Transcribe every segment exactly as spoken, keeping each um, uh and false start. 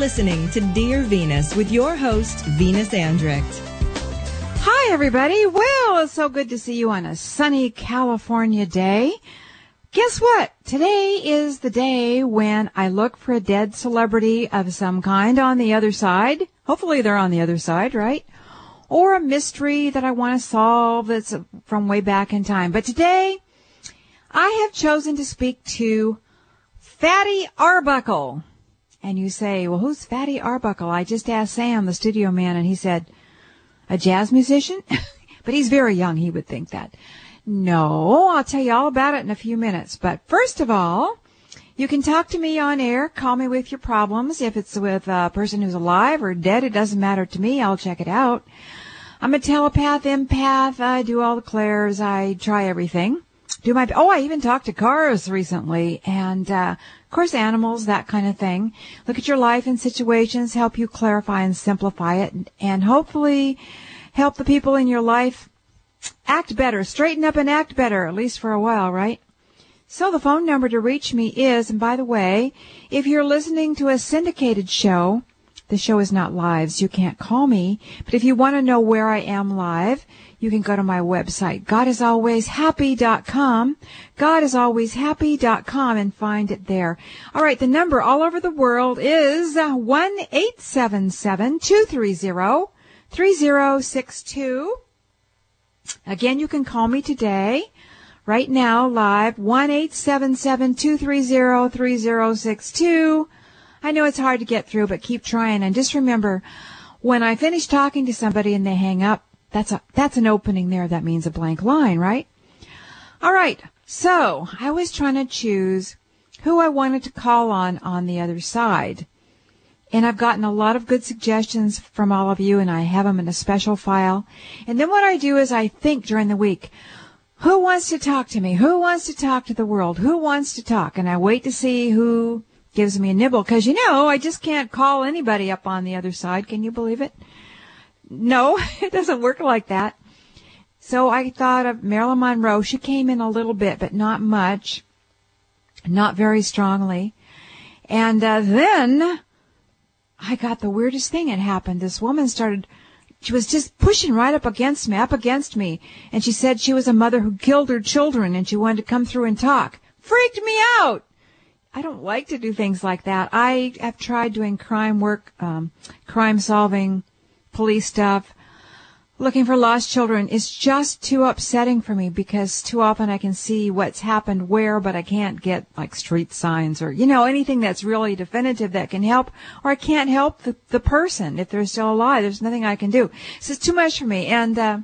listening to Dear Venus with your host, Venus Andrecht. Hi, everybody. Well, it's so good to see you on a sunny California day. Guess what? Today is the day when I look for a dead celebrity of some kind on the other side. Hopefully they're on the other side, right? Or a mystery that I want to solve that's from way back in time. But today, I have chosen to speak to Fatty Arbuckle. And you say, well, who's Fatty Arbuckle? I just asked Sam, the studio man, and he said, a jazz musician? But he's very young, he would think that. No, I'll tell you all about it in a few minutes. But first of all, you can talk to me on air. Call me with your problems. If it's with a person who's alive or dead, it doesn't matter to me. I'll check it out. I'm a telepath, empath. I do all the clairs. I try everything. Do my, oh, I even talked to cars recently. And, uh, of course, animals, that kind of thing. Look at your life and situations, help you clarify and simplify it, and hopefully help the people in your life act better, straighten up and act better, at least for a while, right? So the phone number to reach me is, and by the way, if you're listening to a syndicated show, the show is not live, so you can't call me. But if you want to know where I am live, you can go to my website, god is always happy dot com, god is always happy dot com, and find it there. All right, the number all over the world is one eight seven seven, two three zero, three zero six two. Again, you can call me today, right now, live, one eight seven seven, two three zero, three zero six two. I know it's hard to get through, but keep trying. And just remember, when I finish talking to somebody and they hang up, that's a, that's an opening there. That means a blank line, right? All right. So I was trying to choose who I wanted to call on on the other side. And I've gotten a lot of good suggestions from all of you, and I have them in a special file. And then what I do is I think during the week, who wants to talk to me? Who wants to talk to the world? Who wants to talk? And I wait to see who gives me a nibble, because, you know, I just can't call anybody up on the other side. Can you believe it? No, it doesn't work like that. So I thought of Marilyn Monroe. She came in a little bit, but not much, not very strongly. And uh, then I got the weirdest thing had happened. This woman started, she was just pushing right up against me, up against me. And she said she was a mother who killed her children and she wanted to come through and talk. Freaked me out. I don't like to do things like that. I have tried doing crime work, um, crime solving, police stuff, looking for lost children. It's just too upsetting for me because too often I can see what's happened where, but I can't get like street signs or, you know, anything that's really definitive that can help, or I can't help the, the person if they're still alive. There's nothing I can do. So it's too much for me. And, uh,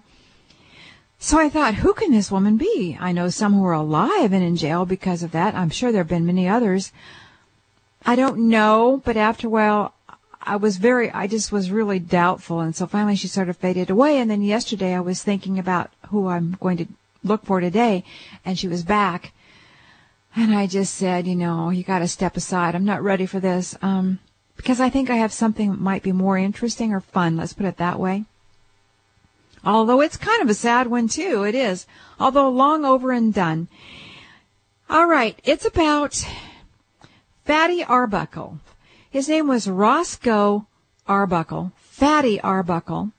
so I thought, who can this woman be? I know some who are alive and in jail because of that. I'm sure there have been many others. I don't know, but after a while, I was very, I just was really doubtful. And so finally she sort of faded away. And then yesterday I was thinking about who I'm going to look for today, and she was back. And I just said, you know, you got to step aside. I'm not ready for this. Um, because I think I have something that might be more interesting or fun. Let's put it that way. Although it's kind of a sad one, too. It is. Although long over and done. All right. It's about Fatty Arbuckle. His name was Roscoe Arbuckle. Fatty Arbuckle.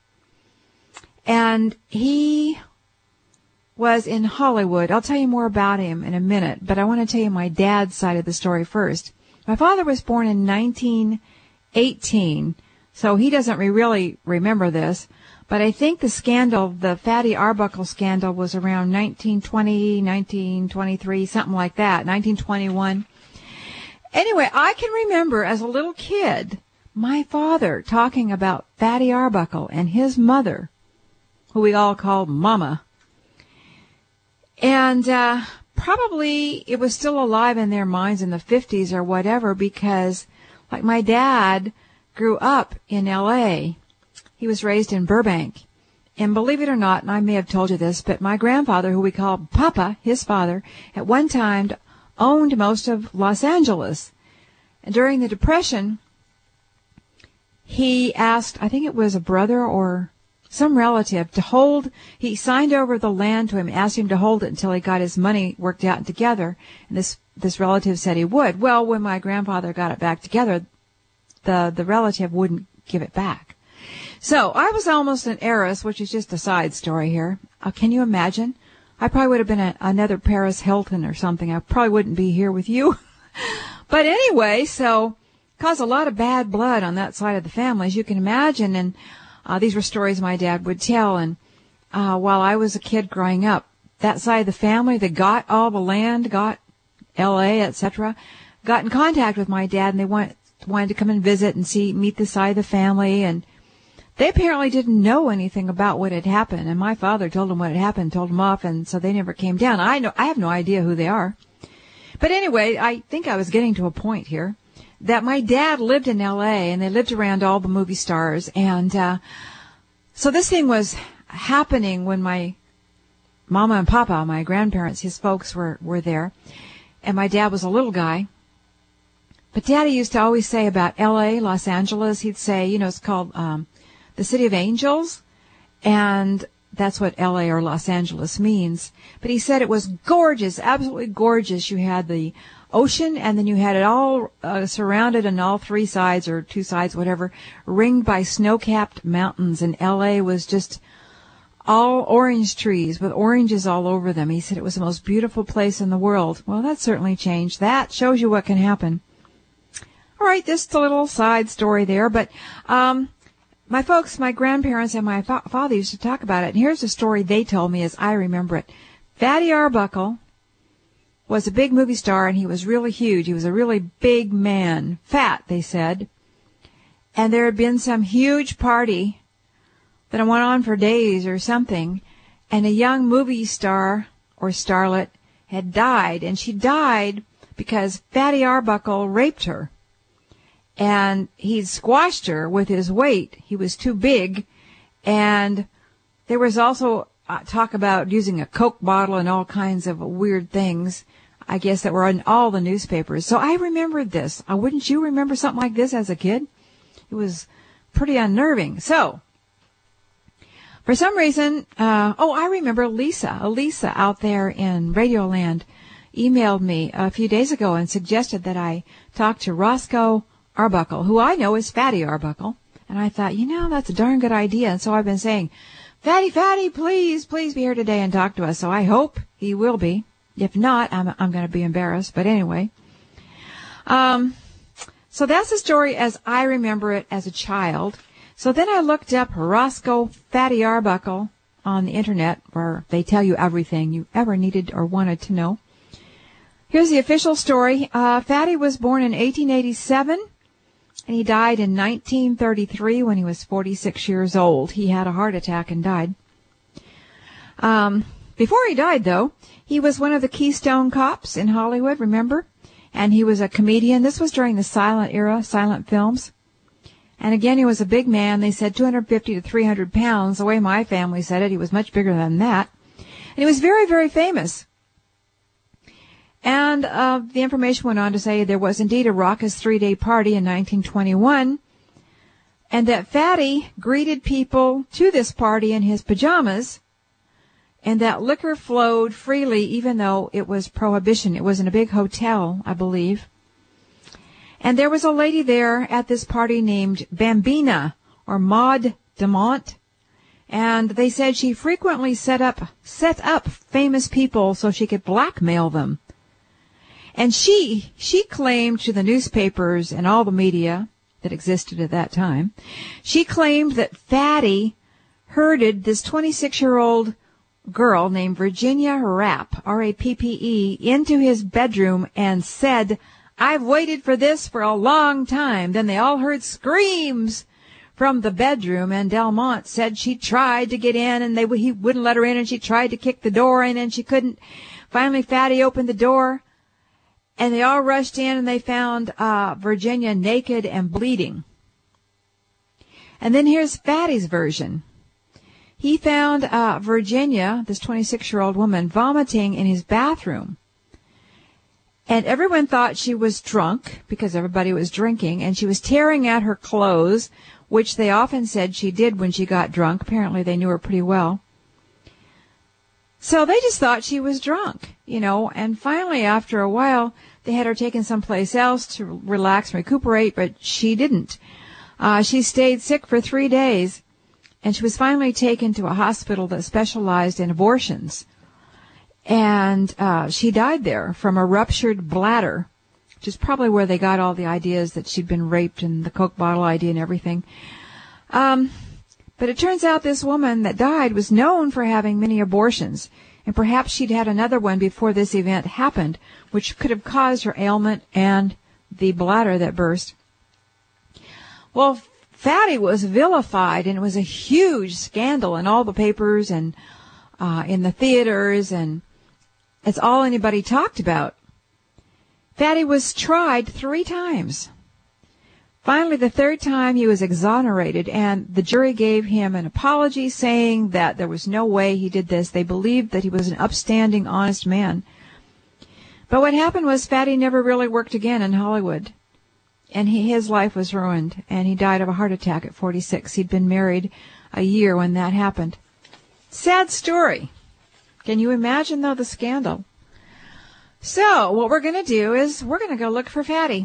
And he was in Hollywood. I'll tell you more about him in a minute, but I want to tell you my dad's side of the story first. My father was born in nineteen eighteen, so he doesn't really remember this. But I think the scandal, the Fatty Arbuckle scandal, was around nineteen twenty, nineteen twenty-three, something like that, nineteen twenty-one. Anyway, I can remember as a little kid, my father talking about Fatty Arbuckle and his mother, who we all called Mama. And uh, probably it was still alive in their minds in the fifties or whatever, because, like, my dad grew up in L A He was raised in Burbank. And believe it or not, and I may have told you this, but my grandfather, who we called Papa, his father, at one time owned most of Los Angeles. And during the Depression, he asked, I think it was a brother or some relative, to hold, he signed over the land to him, asked him to hold it until he got his money worked out and together. And this, this relative said he would. Well, when my grandfather got it back together, the, the relative wouldn't give it back. So I was almost an heiress, which is just a side story here. Uh, can you imagine? I probably would have been a, another Paris Hilton or something. I probably wouldn't be here with you. But anyway, so caused a lot of bad blood on that side of the family, as you can imagine. And uh, these were stories my dad would tell. And uh, while I was a kid growing up, that side of the family that got all the land, got L A, et cetera, got in contact with my dad, and they want, wanted to come and visit and see, meet the side of the family. And they apparently didn't know anything about what had happened, and my father told them what had happened, told them off, and so they never came down. I know I have no idea who they are. But anyway, I think I was getting to a point here that my dad lived in L A, and they lived around all the movie stars, and uh so this thing was happening when my mama and papa, my grandparents, his folks were were there, and my dad was a little guy. But Daddy used to always say about L A, Los Angeles, he'd say, you know, it's called um the City of Angels, and that's what L A or Los Angeles means. But he said it was gorgeous, absolutely gorgeous. You had the ocean, and then you had it all uh, surrounded on all three sides, or two sides, whatever, ringed by snow-capped mountains, and L A was just all orange trees with oranges all over them. He said it was the most beautiful place in the world. Well, that certainly changed. That shows you what can happen. All right, just a little side story there, but um my folks, my grandparents, and my fa- father used to talk about it. And here's the story they told me as I remember it. Fatty Arbuckle was a big movie star, and he was really huge. He was a really big man. Fat, they said. And there had been some huge party that went on for days or something. And a young movie star or starlet had died. And she died because Fatty Arbuckle raped her. And he'd squashed her with his weight. He was too big. And there was also uh, talk about using a Coke bottle and all kinds of weird things, I guess, that were in all the newspapers. So I remembered this. Uh, wouldn't you remember something like this as a kid? It was pretty unnerving. So, for some reason, uh, oh, I remember Lisa, Elisa out there in Radioland emailed me a few days ago and suggested that I talk to Roscoe Arbuckle, who I know is Fatty Arbuckle. And I thought, you know, that's a darn good idea. And so I've been saying, Fatty, Fatty, please, please be here today and talk to us. So I hope he will be. If not, I'm, I'm going to be embarrassed. But anyway, um, so that's the story as I remember it as a child. So then I looked up Roscoe Fatty Arbuckle on the internet, where they tell you everything you ever needed or wanted to know. Here's the official story. Uh, Fatty was born in eighteen eighty-seven. And he died in nineteen thirty-three when he was forty-six years old. He had a heart attack and died. Um, before he died, though, he was one of the Keystone Cops in Hollywood, remember? And he was a comedian. This was during the silent era, silent films. And again, he was a big man. They said two hundred fifty to three hundred pounds. The way my family said it, he was much bigger than that. And he was very, very famous. And uh, the information went on to say there was indeed a raucous three-day party in nineteen twenty-one, and that Fatty greeted people to this party in his pajamas, and that liquor flowed freely even though it was prohibition. It was in a big hotel, I believe. And there was a lady there at this party named Bambina, or Maud DeMont, and they said she frequently set up, set up famous people so she could blackmail them. And she, she claimed to the newspapers and all the media that existed at that time, she claimed that Fatty herded this twenty-six-year-old girl named Virginia Rapp, R A P P E, into his bedroom and said, I've waited for this for a long time. Then they all heard screams from the bedroom, and Delmont said she tried to get in, and they he wouldn't let her in, and she tried to kick the door in, and she couldn't. Finally, Fatty opened the door. And they all rushed in, and they found uh Virginia naked and bleeding. And then here's Fatty's version. He found uh Virginia, this twenty-six-year-old woman, vomiting in his bathroom. And everyone thought she was drunk because everybody was drinking, and she was tearing at her clothes, which they often said she did when she got drunk. Apparently they knew her pretty well. So they just thought she was drunk, you know, and finally after a while, They had her taken someplace else to relax and recuperate, but she didn't. Uh, she stayed sick for three days, and she was finally taken to a hospital that specialized in abortions. And uh, she died there from a ruptured bladder, which is probably where they got all the ideas that she'd been raped and the Coke bottle idea and everything. Um, but it turns out this woman that died was known for having many abortions, and perhaps she'd had another one before this event happened, which could have caused her ailment and the bladder that burst. Well, Fatty was vilified, and it was a huge scandal in all the papers and uh, in the theaters, and it's all anybody talked about. Fatty was tried three times. Finally, the third time he was exonerated, and the jury gave him an apology saying that there was no way he did this. They believed that he was an upstanding, honest man. But what happened was Fatty never really worked again in Hollywood, and he, his life was ruined, and he died of a heart attack at forty-six. He'd been married a year when that happened. Sad story. Can you imagine, though, the scandal? So what we're going to do is we're going to go look for Fatty.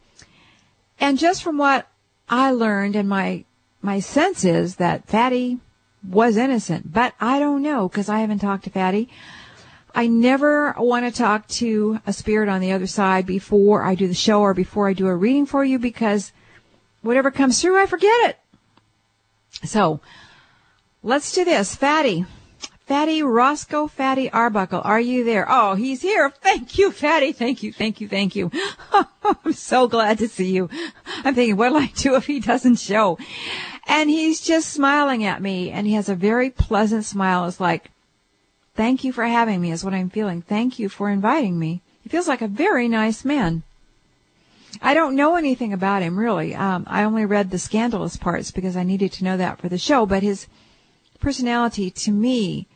And just from what I learned, and my my sense is that Fatty was innocent, but I don't know because I haven't talked to Fatty. I never want to talk to a spirit on the other side before I do the show or before I do a reading for you, because whatever comes through, I forget it. So let's do this. Fatty. Fatty, Roscoe Fatty Arbuckle, are you there? Oh, he's here. Thank you, Fatty. Thank you, thank you, thank you. I'm so glad to see you. I'm thinking, what'll I do if he doesn't show? And he's just smiling at me, and he has a very pleasant smile. It's like, thank you for having me is what I'm feeling. Thank you for inviting me. He feels like a very nice man. I don't know anything about him, really. Um, I only read the scandalous parts because I needed to know that for the show, but his personality to me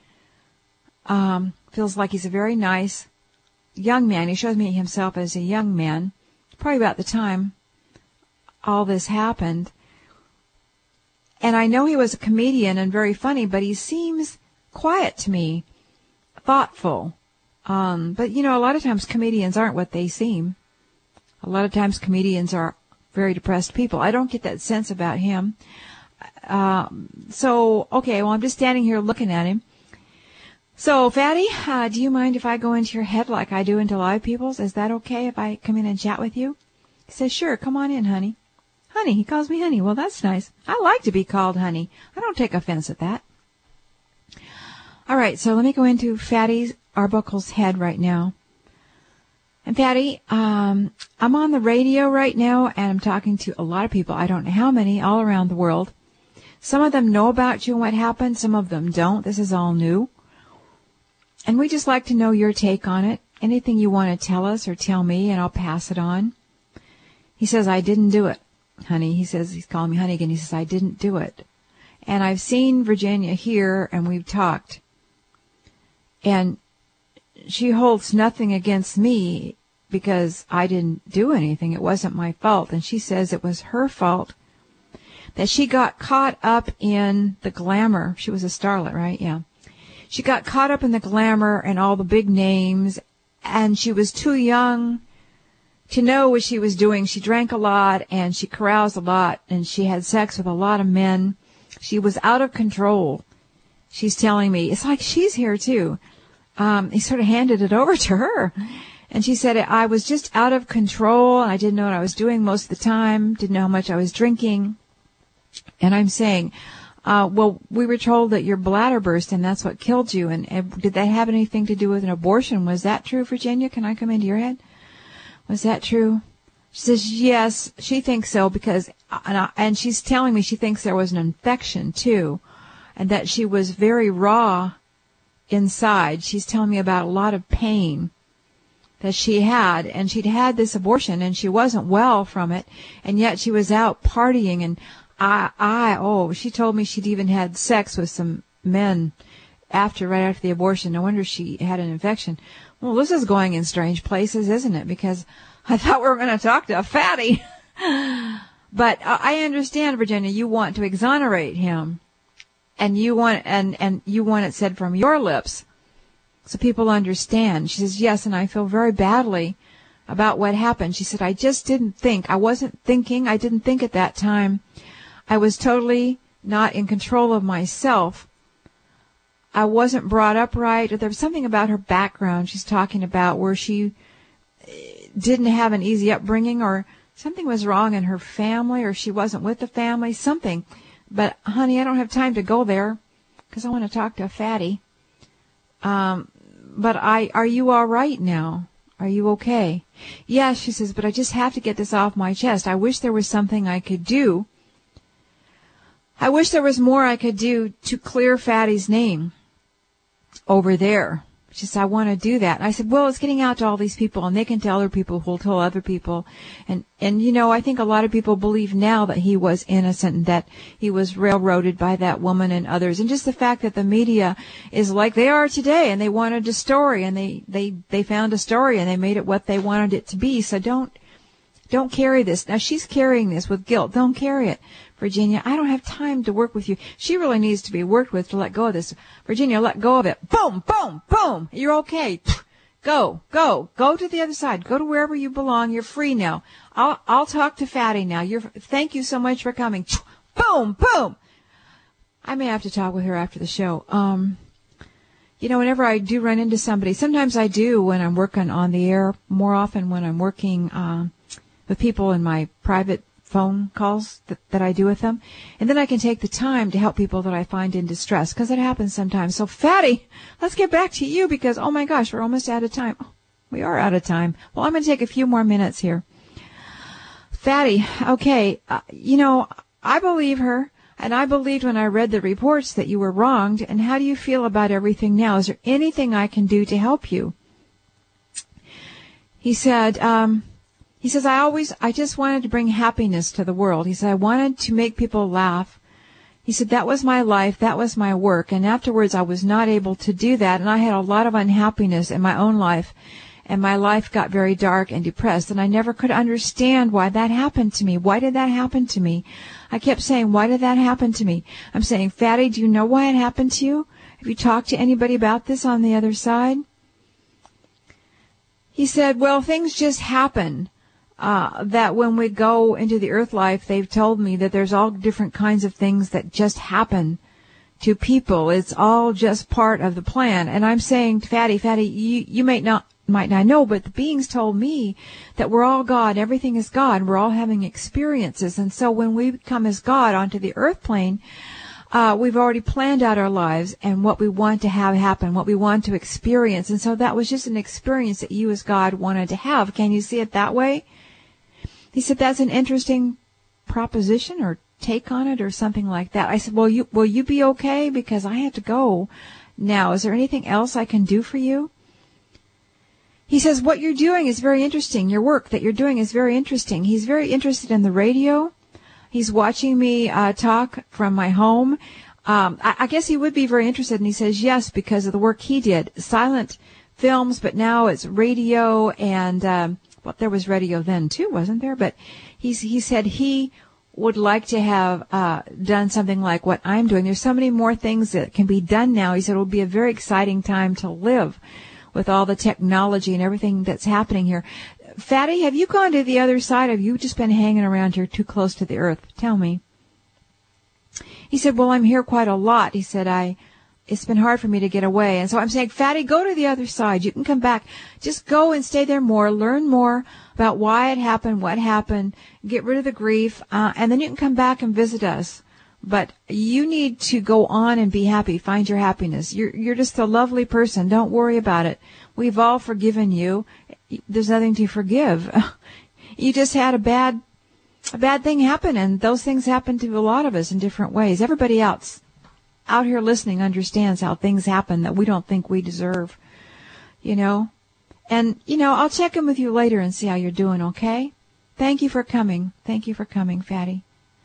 Um, feels like he's a very nice young man. He shows me himself as a young man, probably about the time all this happened. And I know he was a comedian and very funny, but he seems quiet to me, thoughtful. Um, but, you know, a lot of times comedians aren't what they seem. A lot of times comedians are very depressed people. I don't get that sense about him. Um, so, okay, well, I'm just standing here looking at him. So, Fatty, uh, do you mind if I go into your head like I do into live people's? Is that okay if I come in and chat with you? He says, sure, come on in, honey. Honey, he calls me honey. Well, that's nice. I like to be called honey. I don't take offense at that. All right, so let me go into Fatty Arbuckle's head right now. And Fatty, um, I'm on the radio right now, and I'm talking to a lot of people. I don't know how many, all around the world. Some of them know about you and what happened. Some of them don't. This is all new. And we just like to know your take on it. Anything you want to tell us or tell me, and I'll pass it on. He says, I didn't do it, honey. He says, he's calling me honey again. He says, I didn't do it. And I've seen Virginia here, and we've talked. And she holds nothing against me because I didn't do anything. It wasn't my fault. And she says it was her fault that she got caught up in the glamour. She was a starlet, right? Yeah. She got caught up in the glamour and all the big names, and she was too young to know what she was doing. She drank a lot, and she caroused a lot, and she had sex with a lot of men. She was out of control. She's telling me. It's like she's here, too. Um, he sort of handed it over to her. And she said, I was just out of control, and I didn't know what I was doing most of the time, didn't know how much I was drinking. And I'm saying, Uh, well, we were told that your bladder burst and that's what killed you. And, and did that have anything to do with an abortion? Was that true, Virginia? Can I come into your head? Was that true? She says, yes, she thinks so because, and, I, and she's telling me she thinks there was an infection too, and that she was very raw inside. She's telling me about a lot of pain that she had, and she'd had this abortion and she wasn't well from it, and yet she was out partying and I, I, oh, she told me she'd even had sex with some men after, right after the abortion. No wonder she had an infection. Well, this is going in strange places, isn't it? Because I thought we were going to talk to a fatty. But I understand, Virginia, you want to exonerate him, and you want, and, and you want it said from your lips so people understand. She says, yes, and I feel very badly about what happened. She said, I just didn't think. I wasn't thinking. I didn't think at that time. I was totally not in control of myself. I wasn't brought up right. There was something about her background she's talking about where she didn't have an easy upbringing, or something was wrong in her family, or she wasn't with the family, something. But, honey, I don't have time to go there because I want to talk to Fatty. Um, but I, are you all right now? Are you okay? Yes, she says, but I just have to get this off my chest. I wish there was something I could do. I wish there was more I could do to clear Fatty's name over there. She said, I want to do that. And I said, well, it's getting out to all these people, and they can tell other people who will tell other people. And, and, you know, I think a lot of people believe now that he was innocent and that he was railroaded by that woman and others. And just the fact that the media is like they are today, and they wanted a story, and they, they, they found a story, and they made it what they wanted it to be. So don't, don't carry this. Now, she's carrying this with guilt. Don't carry it. Virginia, I don't have time to work with you. She really needs to be worked with to let go of this. Virginia, let go of it. Boom, boom, boom. You're okay. Go, go, go to the other side. Go to wherever you belong. You're free now. I'll, I'll talk to Fatty now. You're, thank you so much for coming. Boom, boom. I may have to talk with her after the show. Um, you know, whenever I do run into somebody, sometimes I do when I'm working on the air, more often when I'm working, um, with people in my private phone calls that, that I do with them. And then I can take the time to help people that I find in distress, because it happens sometimes. So, Fatty, let's get back to you, because, oh, my gosh, we're almost out of time. Oh, we are out of time. Well, I'm going to take a few more minutes here. Fatty, okay, uh, you know, I believe her, and I believed when I read the reports that you were wronged. And how do you feel about everything now? Is there anything I can do to help you? He said, um... He says, I always, I just wanted to bring happiness to the world. He said, I wanted to make people laugh. He said, that was my life. That was my work. And afterwards, I was not able to do that. And I had a lot of unhappiness in my own life. And my life got very dark and depressed. And I never could understand why that happened to me. Why did that happen to me? I kept saying, why did that happen to me? I'm saying, Fatty, do you know why it happened to you? Have you talked to anybody about this on the other side? He said, well, things just happen. Uh, that when we go into the earth life, they've told me that there's all different kinds of things that just happen to people. It's all just part of the plan. And I'm saying, Fatty, Fatty, you, you might not, might not know, but the beings told me that we're all God. Everything is God. We're all having experiences. And so when we come as God onto the earth plane, uh, we've already planned out our lives and what we want to have happen, what we want to experience. And so that was just an experience that you as God wanted to have. Can you see it that way? He said, that's an interesting proposition or take on it or something like that. I said, well, you, will you be okay? Because I have to go now. Is there anything else I can do for you? He says, what you're doing is very interesting. Your work that you're doing is very interesting. He's very interested in the radio. He's watching me uh, talk from my home. Um, I, I guess he would be very interested. And he says, yes, because of the work he did. Silent films, but now it's radio and... Um, well, there was radio then too, wasn't there? But he's, he said he would like to have uh, done something like what I'm doing. There's so many more things that can be done now. He said it will be a very exciting time to live with all the technology and everything that's happening here. Fatty, have you gone to the other side? Have you just been hanging around here too close to the earth? Tell me. He said, well, I'm here quite a lot. He said, I... It's been hard for me to get away. And so I'm saying, Fatty, go to the other side. You can come back. Just go and stay there more. Learn more about why it happened, what happened. Get rid of the grief. Uh, and then you can come back and visit us. But you need to go on and be happy. Find your happiness. You're, you're just a lovely person. Don't worry about it. We've all forgiven you. There's nothing to forgive. You just had a bad, a bad thing happen. And those things happen to a lot of us in different ways. Everybody else out here listening understands how things happen that we don't think we deserve, you know. And, you know, I'll check in with you later and see how you're doing, okay? Thank you for coming. Thank you for coming, Fatty.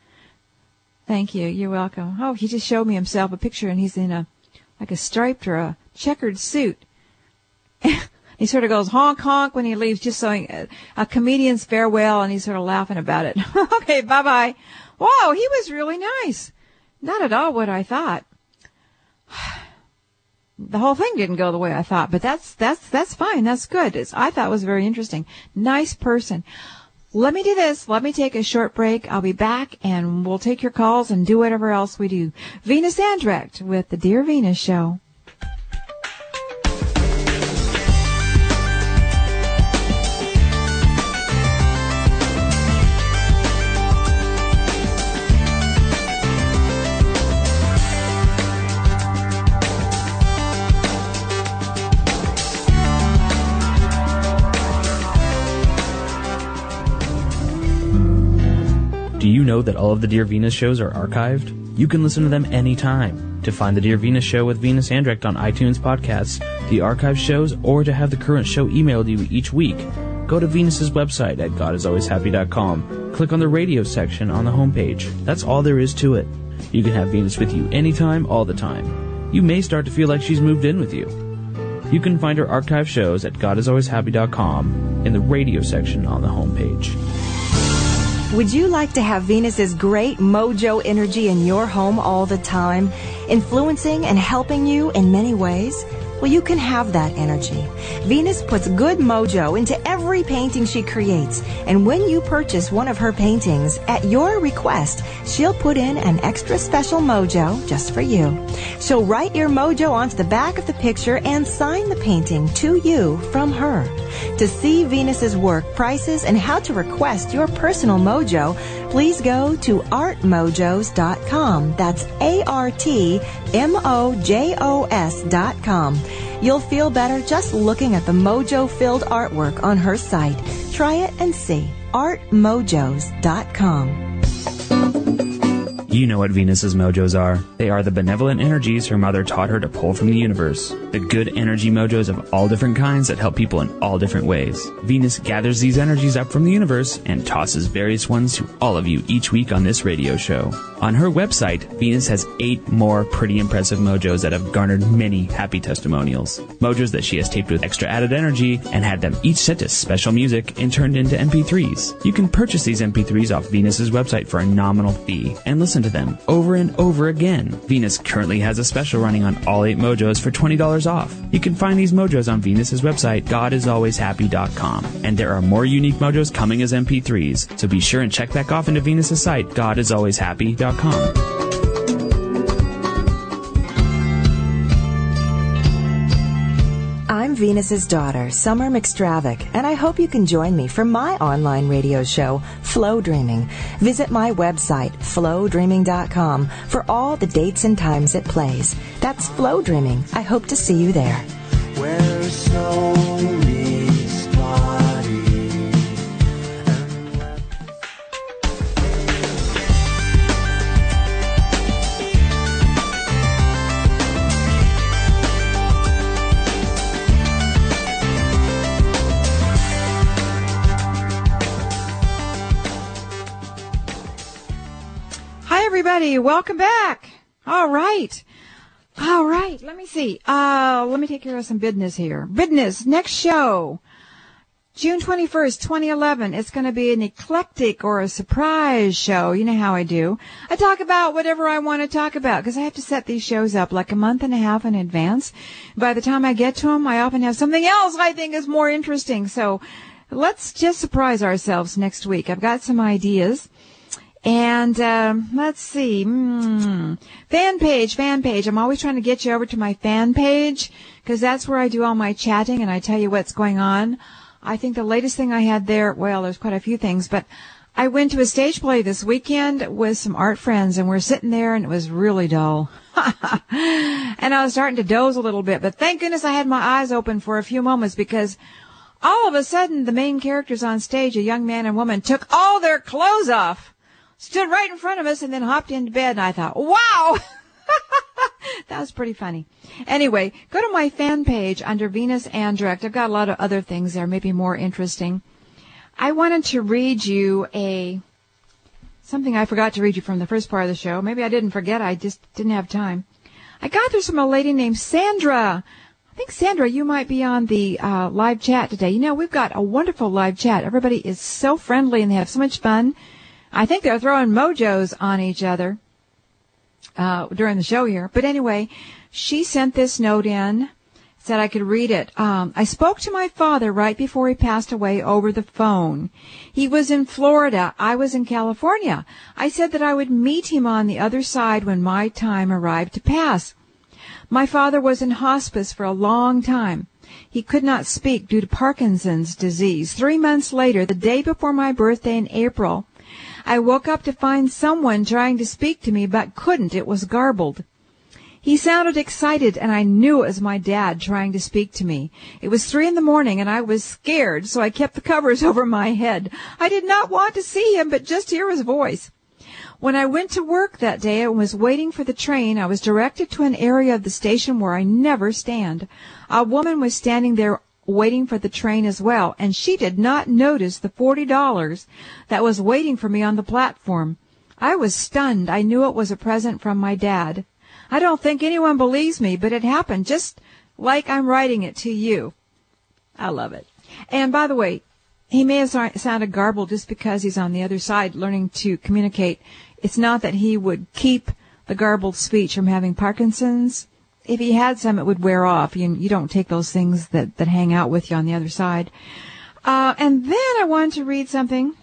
Thank you. You're welcome. Oh, he just showed me himself a picture, and he's in a, like a striped or a checkered suit. He sort of goes honk, honk when he leaves, just so a, a comedian's farewell, and he's sort of laughing about it. Okay, bye-bye. Whoa, he was really nice. Not at all what I thought. the whole thing didn't go the way I thought, but that's, that's, that's fine. That's good. It's, I thought it was very interesting. Nice person. Let me do this. Let me take a short break. I'll be back and we'll take your calls and do whatever else we do. Venus Andrecht with the Dear Venus Show. Do you know that all of the Dear Venus shows are archived? You can listen to them anytime. To find the Dear Venus Show with Venus Andrecht on iTunes podcasts, the archive shows, or to have the current show emailed you each week, go to Venus's website at god is always happy dot com. Click on the radio section on the homepage. That's all there is to it. You can have Venus with you anytime, all the time. You may start to feel like she's moved in with you. You can find her archive shows at god is always happy dot com in the radio section on the homepage. Would you like to have Venus's great mojo energy in your home all the time, influencing and helping you in many ways? Well, you can have that energy. Venus puts good mojo into every painting she creates, and when you purchase one of her paintings, at your request, she'll put in an extra special mojo just for you. She'll write your mojo onto the back of the picture and sign the painting to you from her. To see Venus's work, prices, and how to request your personal mojo, please go to art mojos dot com. That's A R T M O J O S dot com. You'll feel better just looking at the mojo-filled artwork on her site. Try it and see. art mojos dot com. You know what Venus's mojos are. They are the benevolent energies her mother taught her to pull from the universe. The good energy mojos of all different kinds that help people in all different ways. Venus gathers these energies up from the universe and tosses various ones to all of you each week on this radio show. On her website, Venus has eight more pretty impressive mojos that have garnered many happy testimonials. Mojos that she has taped with extra added energy and had them each set to special music and turned into M P threes. You can purchase these M P threes off Venus's website for a nominal fee and listen to them over and over again. Venus currently has a special running on all eight mojos for twenty dollars off. You can find these mojos on Venus's website, god is always happy dot com. And there are more unique mojos coming as M P threes, so be sure and check back off into Venus's site, god is always happy dot com. I'm Venus's daughter, Summer McStravick, and I hope you can join me for my online radio show, Flow Dreaming. Visit my website, flow dreaming dot com, for all the dates and times it plays. That's Flow Dreaming. I hope to see you there. Where soul meets body. Everybody, welcome back. All right. All right. Let me see. Uh, let me take care of some business here. Business. Next show. June twenty-first, twenty eleven. It's going to be an eclectic or a surprise show. You know how I do. I talk about whatever I want to talk about because I have to set these shows up like a month and a half in advance. By the time I get to them, I often have something else I think is more interesting. So let's just surprise ourselves next week. I've got some ideas. And um, let's see, mm, fan page, fan page. I'm always trying to get you over to my fan page because that's where I do all my chatting and I tell you what's going on. I think the latest thing I had there, well, there's quite a few things, but I went to a stage play this weekend with some art friends and we're sitting there and it was really dull. And I was starting to doze a little bit, but thank goodness I had my eyes open for a few moments because all of a sudden the main characters on stage, a young man and woman, took all their clothes off. Stood right in front of us and then hopped into bed and I thought, wow, that was pretty funny. Anyway, go to my fan page under Venus Andrecht. I've got a lot of other things there, maybe more interesting. I wanted to read you a, something I forgot to read you from the first part of the show. Maybe I didn't forget, I just didn't have time. I got this from a lady named Sandra. I think, Sandra, you might be on the uh, live chat today. You know, we've got a wonderful live chat. Everybody is so friendly and they have so much fun. I think they're throwing mojos on each other uh during the show here. But anyway, she sent this note in, said I could read it. Um, I spoke to my father right before he passed away over the phone. He was in Florida. I was in California. I said that I would meet him on the other side when my time arrived to pass. My father was in hospice for a long time. He could not speak due to Parkinson's disease. Three months later, the day before my birthday in April, I woke up to find someone trying to speak to me but couldn't. It was garbled. He sounded excited, and I knew it was my dad trying to speak to me. It was three in the morning, and I was scared, so I kept the covers over my head. I did not want to see him, but just hear his voice. When I went to work that day and was waiting for the train, I was directed to an area of the station where I never stand. A woman was standing there waiting for the train as well, and she did not notice the forty dollars that was waiting for me on the platform. I was stunned. I knew it was a present from my dad. I don't think anyone believes me, but it happened just like I'm writing it to you. I love it. And by the way, he may have sounded garbled just because he's on the other side learning to communicate. It's not that he would keep the garbled speech from having Parkinson's. If he had some, it would wear off. You, you don't take those things that, that hang out with you on the other side. Uh, and then I wanted to read something.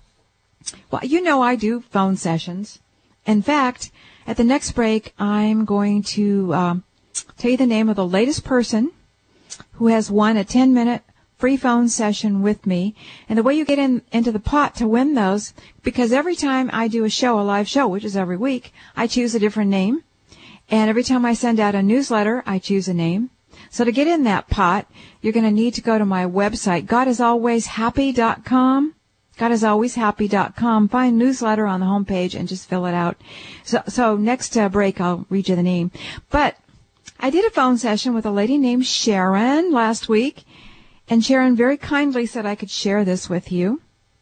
Well, you know I do phone sessions. In fact, at the next break, I'm going to um, tell you the name of the latest person who has won a ten-minute free phone session with me. And the way you get in into the pot to win those, because every time I do a show, a live show, which is every week, I choose a different name. And every time I send out a newsletter, I choose a name. So to get in that pot, you're going to need to go to my website, god is always happy dot com. god is always happy dot com. Find newsletter on the homepage and just fill it out. So, so next uh, break, I'll read you the name. But I did a phone session with a lady named Sharon last week, and Sharon very kindly said I could share this with you.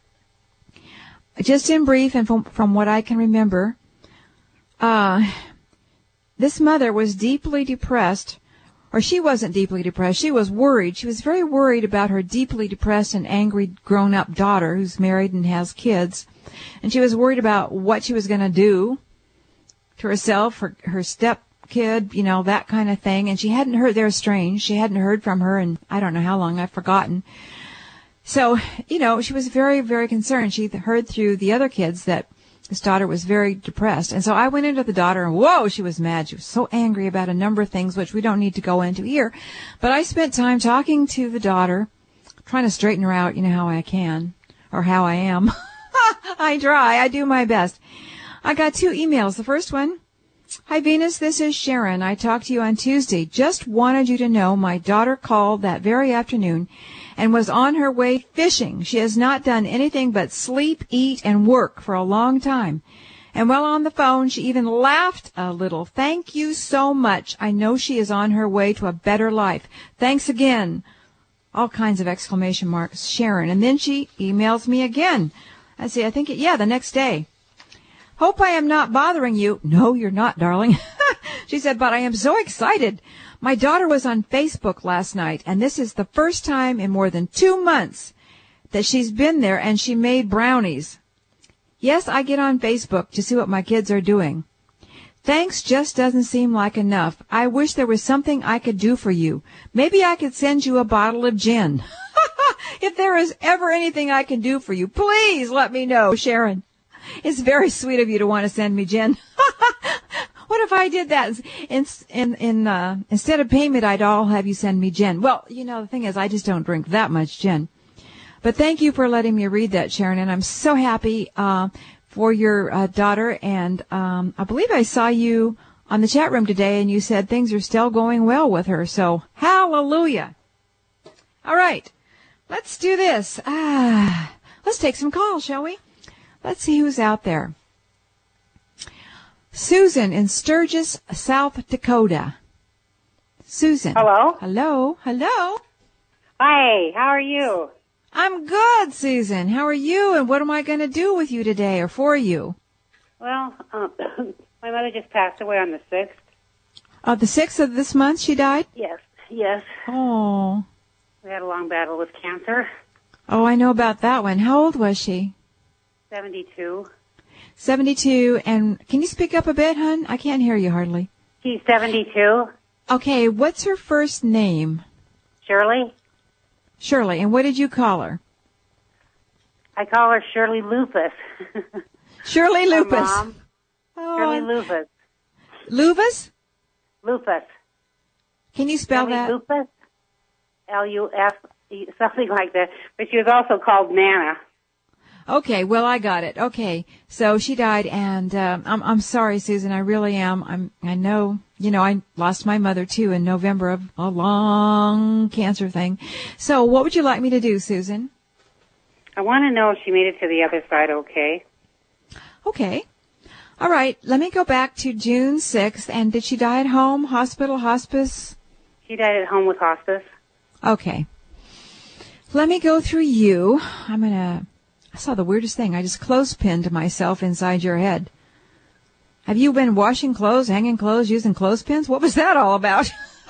Just in brief, and from, from what I can remember, uh, this mother was deeply depressed. Or she wasn't deeply depressed. She was worried. She was very worried about her deeply depressed and angry grown-up daughter who's married and has kids. And she was worried about what she was going to do to herself, her, her stepkid, you know, that kind of thing. And she hadn't heard, they're strange. She hadn't heard from her in I don't know how long. I've forgotten. So, you know, she was very, very concerned. She heard through the other kids that this daughter was very depressed. And so I went into the daughter, and whoa, she was mad. She was so angry about a number of things, which we don't need to go into here. But I spent time talking to the daughter, trying to straighten her out, you know, how I can, or how I am. I try. I do my best. I got two emails. The first one, hi, Venus, this is Sharon. I talked to you on Tuesday. Just wanted you to know my daughter called that very afternoon and was on her way fishing. She has not done anything but sleep, eat, and work for a long time. And while on the phone, she even laughed a little. Thank you so much. I know she is on her way to a better life. Thanks again. All kinds of exclamation marks, Sharon. And then she emails me again. I see, I think, it, yeah, the next day. Hope I am not bothering you. No, you're not, darling. She said, but I am so excited. My daughter was on Facebook last night, and this is the first time in more than two months that she's been there, and she made brownies. Yes, I get on Facebook to see what my kids are doing. Thanks just doesn't seem like enough. I wish there was something I could do for you. Maybe I could send you a bottle of gin. If there is ever anything I can do for you, please let me know, Sharon. It's very sweet of you to want to send me gin. What if I did that? In, in, in, uh, instead of payment, I'd all have you send me gin. Well, you know, the thing is, I just don't drink that much gin. But thank you for letting me read that, Sharon, and I'm so happy uh, for your uh, daughter. And um, I believe I saw you on the chat room today, and you said things are still going well with her. So, hallelujah. All right, let's do this. Ah, let's take some calls, shall we? Let's see who's out there. Susan in Sturgis, South Dakota. Susan. Hello? Hello. Hello. Hi, how are you? I'm good, Susan. How are you, and what am I going to do with you today or for you? Well, um, my mother just passed away on the sixth. Uh, the sixth of this month she died? Yes, yes. Oh. We had a long battle with cancer. Oh, I know about that one. How old was she? seventy-two. seventy-two. And can you speak up a bit, hon? I can't hear you hardly. She's seventy-two. Okay, what's her first name? Shirley? Shirley. And what did you call her? I call her Shirley Lupus. Shirley Her Lupus. mom. Oh, Shirley Lupus. Lupus? Lupus. Can you spell Shirley that? Lupus? L U F, something like that. But she was also called Nana. Okay, well, I got it. Okay, so she died, and um, I'm I'm sorry, Susan. I really am. I'm. I know. You know, I lost my mother too in November of a long cancer thing. So, what would you like me to do, Susan? I want to know if she made it to the other side okay. Okay. All right. Let me go back to June sixth. And did she die at home, hospital, hospice? She died at home with hospice. Okay. Let me go through you. I'm gonna. I saw the weirdest thing. I just clothespinned myself inside your head. Have you been washing clothes, hanging clothes, using clothespins? What was that all about?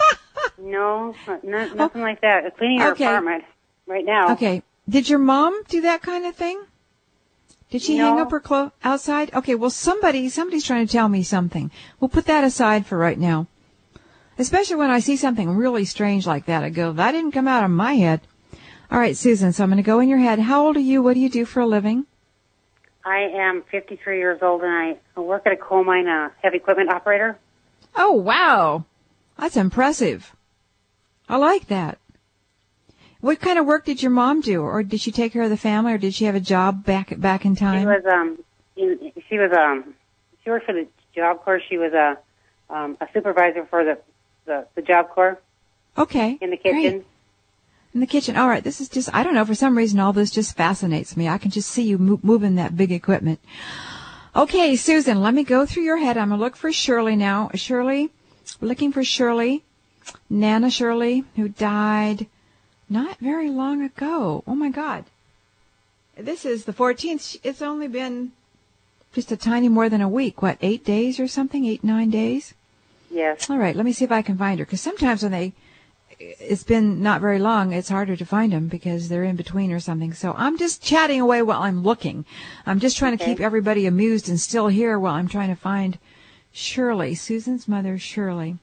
No, not, nothing like that. Cleaning her Okay. apartment right now. Okay. Did your mom do that kind of thing? Did she No. hang up her clothes outside? Okay, well, somebody, somebody's trying to tell me something. We'll put that aside for right now. Especially when I see something really strange like that. I go, that didn't come out of my head. All right, Susan, so I'm going to go in your head. How old are you? What do you do for a living? I am fifty-three years old, and I work at a coal mine, uh, heavy equipment operator. Oh, wow. That's impressive. I like that. What kind of work did your mom do? Or did she take care of the family, or did she have a job back back in time? She was, um, in, she was, um, she worked for the Job Corps. She was a, um, a supervisor for the, the, the Job Corps. Okay. In the kitchen. Great. In the kitchen. All right. This is just, I don't know, for some reason all this just fascinates me. I can just see you mo- moving that big equipment. Okay, Susan, let me go through your head. I'm going to look for Shirley now. Shirley, we're looking for Shirley, Nana Shirley, who died not very long ago. Oh, my God. This is the fourteenth. It's only been just a tiny more than a week. What, eight days or something? Eight, nine days? Yes. All right, let me see if I can find her. Because sometimes when they, it's been not very long, it's harder to find them because they're in between or something. So I'm just chatting away while I'm looking. I'm just trying Okay. to keep everybody amused and still here while I'm trying to find Shirley, Susan's mother, Shirley.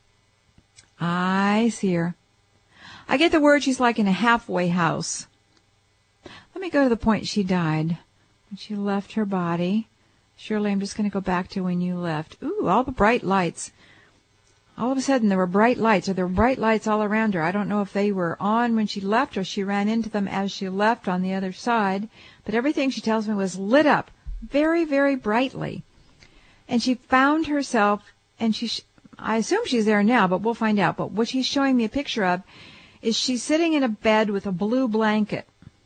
I see her. I get the word she's like in a halfway house. Let me go to the point she died. When she left her body. Shirley, I'm just going to go back to when you left. Ooh, all the bright lights. All of a sudden, there were bright lights, or there were bright lights all around her. I don't know if they were on when she left or she ran into them as she left on the other side, but everything she tells me was lit up very, very brightly. And she found herself, and she, sh- I assume she's there now, but we'll find out. But what she's showing me a picture of is she's sitting in a bed with a blue blanket.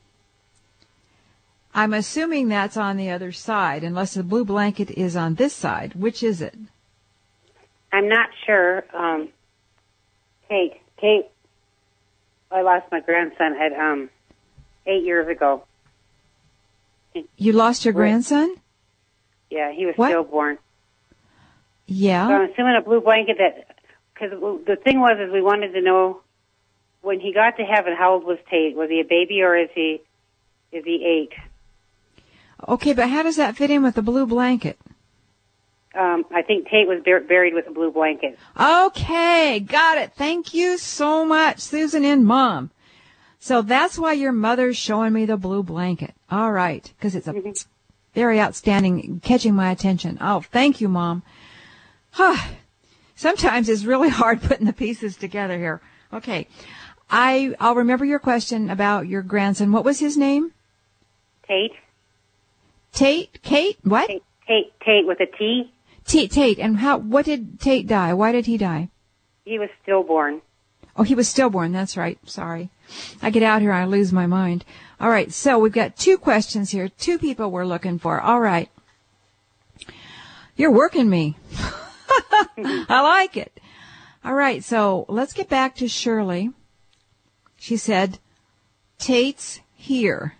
I'm assuming that's on the other side, unless the blue blanket is on this side. Which is it? I'm not sure. Um, Kate, Kate, I lost my grandson at um, eight years ago. You lost your Right. grandson? Yeah, he was What? stillborn. Yeah. So I'm assuming a blue blanket that, because the thing was is we wanted to know when he got to heaven, how old was Tate? Was he a baby or is he, is he eight? Okay, but how does that fit in with the blue blanket? Um, I think Tate was bur- buried with a blue blanket. Okay, got it. Thank you so much, Susan and Mom. So that's why your mother's showing me the blue blanket. All right, because it's a Mm-hmm. very outstanding, catching my attention. Oh, thank you, Mom. Sometimes it's really hard putting the pieces together here. Okay, I, I'll remember your question about your grandson. What was his name? Tate? Tate? Kate? What? Tate, Tate, Tate with a T? Tate, Tate. And how, what did Tate die? Why did he die? He was stillborn. Oh, he was stillborn. That's right. Sorry. I get out here, I lose my mind. All right. So we've got two questions here. Two people we're looking for. All right. You're working me. I like it. All right. So let's get back to Shirley. She said, Tate's here.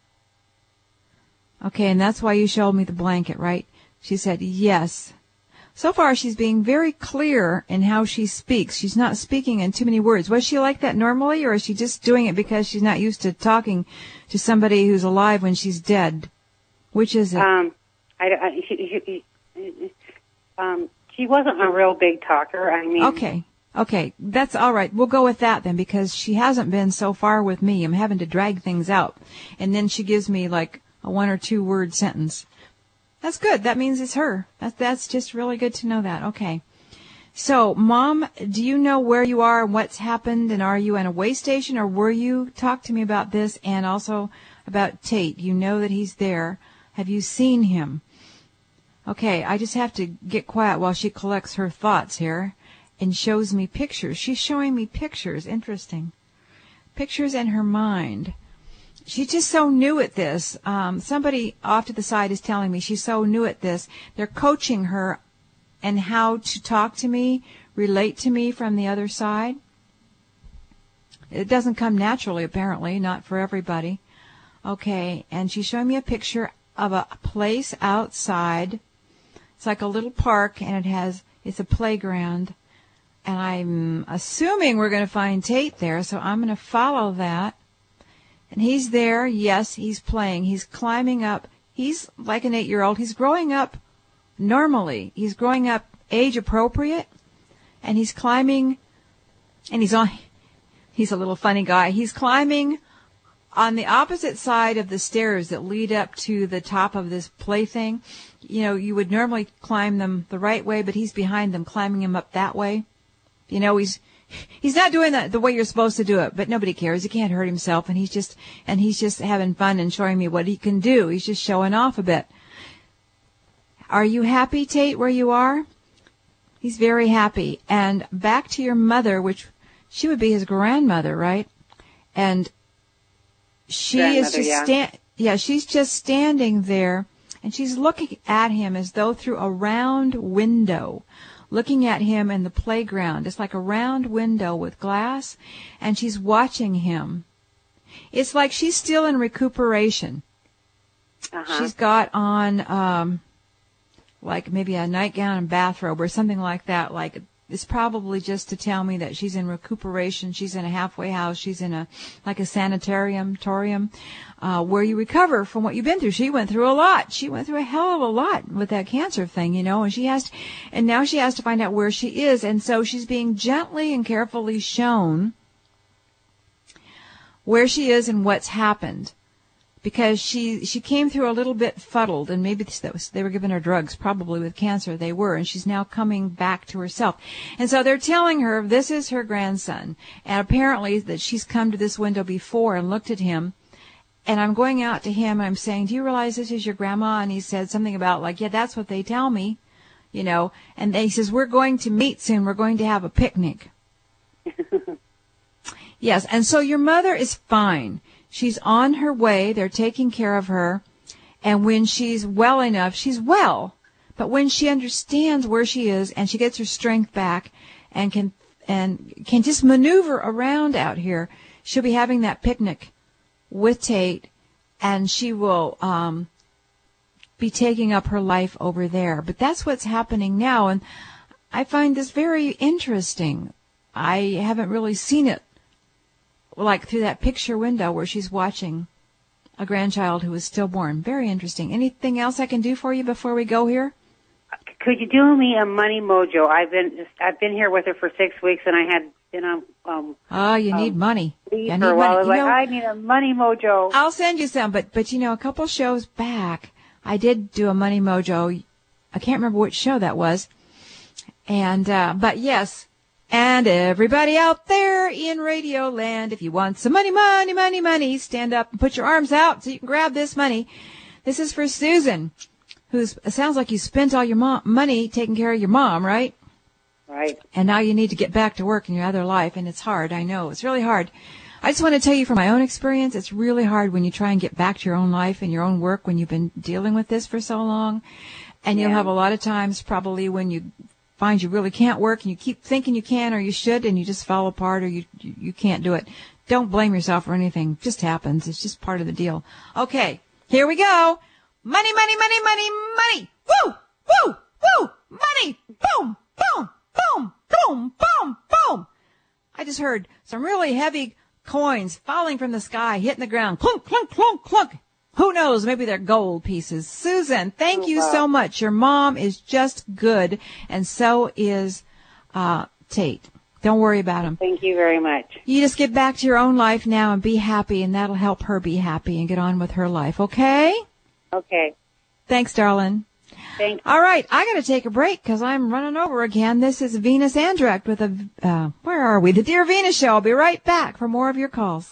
Okay. And that's why you showed me the blanket, right? She said, yes. So far, she's being very clear in how she speaks. She's not speaking in too many words. Was she like that normally, or is she just doing it because she's not used to talking to somebody who's alive when she's dead? Which is it? Um, I, I, she, she, um, she wasn't a real big talker. I mean, Okay. Okay, that's all right. We'll go with that then, because she hasn't been so far with me. I'm having to drag things out. And then she gives me like a one or two word sentence. That's good. That means it's her. That's, that's just really good to know that. Okay. So, Mom, do you know where you are and what's happened? And are you in a way station, or were you? Talk to me about this and also about Tate. You know that he's there. Have you seen him? Okay, I just have to get quiet while she collects her thoughts here and shows me pictures. She's showing me pictures. Interesting. Pictures in her mind. She's just so new at this. Um, somebody off to the side is telling me she's so new at this. They're coaching her and how to talk to me, relate to me from the other side. It doesn't come naturally, apparently, not for everybody. Okay, and she's showing me a picture of a place outside. It's like a little park, and it has, it's a playground. And I'm assuming we're going to find Tate there, so I'm going to follow that. And he's there. Yes, he's playing. He's climbing up. He's like an eight-year-old. He's growing up normally. He's growing up age appropriate, and he's climbing, and he's on, he's a little funny guy. He's climbing on the opposite side of the stairs that lead up to the top of this plaything. You know, you would normally climb them the right way, but he's behind them, climbing them up that way. You know, he's, he's not doing that the way you're supposed to do it, but nobody cares. He can't hurt himself, and he's just, and he's just having fun and showing me what he can do. He's just showing off a bit. Are you happy, Tate, where you are? He's very happy. And back to your mother, which she would be his grandmother, right? And she is just yeah. stand, yeah, she's just standing there, and she's looking at him as though through a round window, looking at him in the playground. It's like a round window with glass, and she's watching him. It's like she's still in recuperation. Uh-huh. She's got on, um, like maybe a nightgown and bathrobe or something like that. Like, it's probably just to tell me that she's in recuperation. She's in a halfway house. She's in a, like a sanitarium, torium, uh, where you recover from what you've been through. She went through a lot. She went through a hell of a lot with that cancer thing, you know, and she has to, and now she has to find out where she is. And so she's being gently and carefully shown where she is and what's happened. Because she she came through a little bit fuddled, and maybe that was, they were giving her drugs, probably with cancer they were, and she's now coming back to herself. And so they're telling her this is her grandson, and apparently that she's come to this window before and looked at him. And I'm going out to him, and I'm saying, do you realize this is your grandma? And he said something about, like, yeah, that's what they tell me, you know. And he says, we're going to meet soon. We're going to have a picnic. Yes, and so your mother is fine. She's on her way. They're taking care of her. And when she's well enough, she's well. But when she understands where she is and she gets her strength back and can and can just maneuver around out here, she'll be having that picnic with Tate, and she will um, be taking up her life over there. But that's what's happening now, and I find this very interesting. I haven't really seen it like through that picture window where she's watching a grandchild who is stillborn. Very interesting. Anything else I can do for you before we go here? Could you do me a money mojo? I've been just, I've been here with her for six weeks, and I had been on. Um, oh, you um, need money. You need for a while. money. I was You like, know, I need a money mojo. I'll send you some, but but you know, a couple shows back, I did do a money mojo. I can't remember which show that was, and uh, but yes. And everybody out there in Radio Land, if you want some money, money, money, money, stand up and put your arms out so you can grab this money. This is for Susan, who's, it sounds like you spent all your mom, money taking care of your mom, right? Right. And now you need to get back to work in your other life, and it's hard. I know. It's really hard. I just want to tell you from my own experience, it's really hard when you try and get back to your own life and your own work when you've been dealing with this for so long. And yeah. You'll have a lot of times probably when you find you really can't work and you keep thinking you can or you should and you just fall apart or you you can't do it. Don't blame yourself for anything. It just happens. It's just part of the deal. Okay, here we go. Money, money, money, money, money. Woo, woo, woo. Money. Boom, boom, boom, boom, boom, boom. I just heard some really heavy coins falling from the sky, hitting the ground. Clunk, clunk, clunk, clunk. Who knows? Maybe they're gold pieces. Susan, thank you so much. Your mom is just good, and so is uh Tate. Don't worry about them. Thank you very much. You just get back to your own life now and be happy, and that'll help her be happy and get on with her life, okay? Okay. Thanks, darling. Thanks. All right, I got to take a break because I'm running over again. This is Venus Andract with a, uh, where are we? The Dear Venus Show. I'll be right back for more of your calls.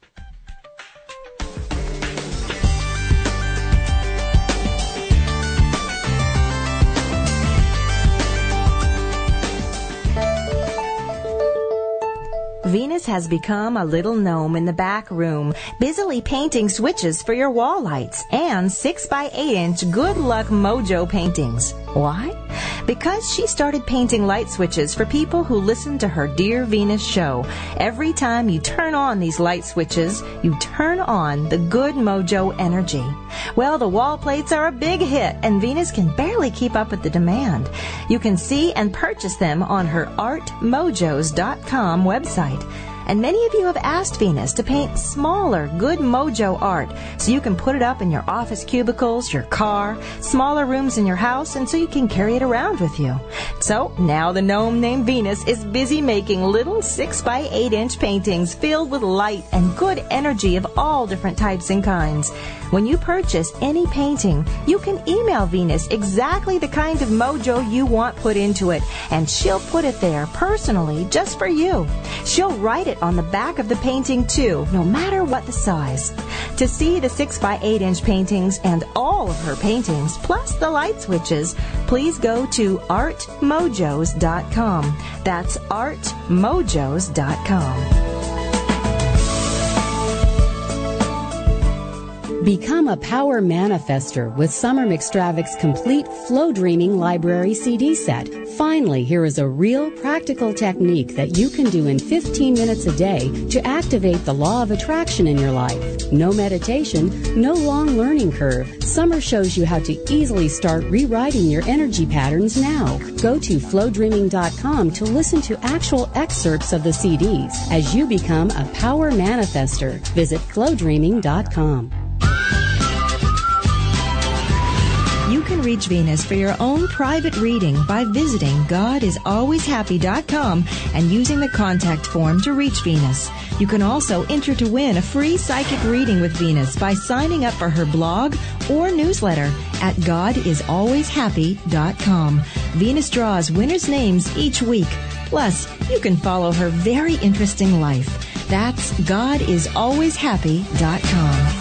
Venus has become a little gnome in the back room, busily painting switches for your wall lights and six by eight inch Good Luck Mojo paintings. Why? Because she started painting light switches for people who listen to her Dear Venus show. Every time you turn on these light switches, you turn on the good mojo energy. Well, the wall plates are a big hit, and Venus can barely keep up with the demand. You can see and purchase them on her art mojos dot com website. And many of you have asked Venus to paint smaller, good mojo art so you can put it up in your office cubicles, your car, smaller rooms in your house, and so you can carry it around with you. So now the gnome named Venus is busy making little six by eight inch paintings filled with light and good energy of all different types and kinds. When you purchase any painting, you can email Venus exactly the kind of mojo you want put into it, and she'll put it there personally just for you. She'll write it on the back of the painting too, no matter what the size. To see the six by eight inch paintings and all of her paintings, plus the light switches, please go to art mojos dot com. That's art mojos dot com. Become a power manifester with Summer McStravic's complete Flow Dreaming Library C D set. Finally, here is a real practical technique that you can do in fifteen minutes a day to activate the law of attraction in your life. No meditation, no long learning curve. Summer shows you how to easily start rewriting your energy patterns now. Go to flow dreaming dot com to listen to actual excerpts of the C Ds as you become a power manifester. Visit flow dreaming dot com. You can reach Venus for your own private reading by visiting god is always happy dot com and using the contact form to reach Venus. You can also enter to win a free psychic reading with Venus by signing up for her blog or newsletter at god is always happy dot com. Venus draws winners' names each week. Plus, you can follow her very interesting life. That's god is always happy dot com.